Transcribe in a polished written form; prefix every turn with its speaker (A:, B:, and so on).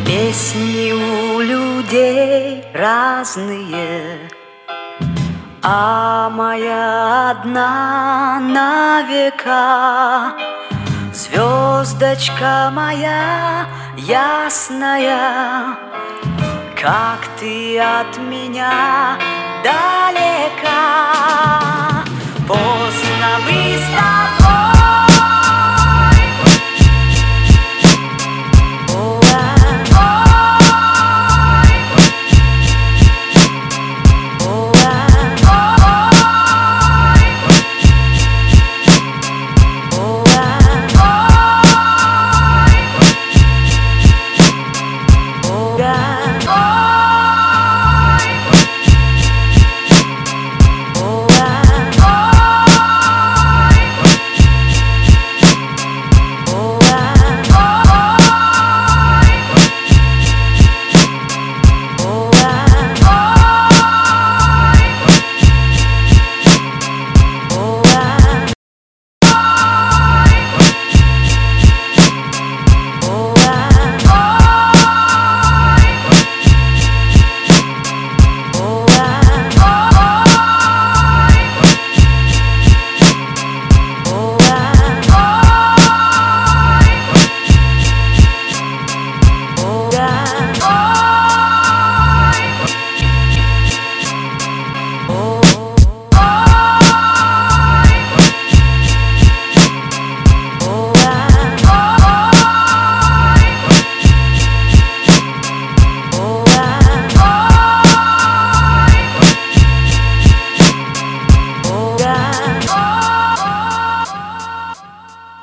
A: Песни у людей разные, а моя одна на века. Звездочка моя ясная, как ты от меня далека. Поздно мы с тобой, ой,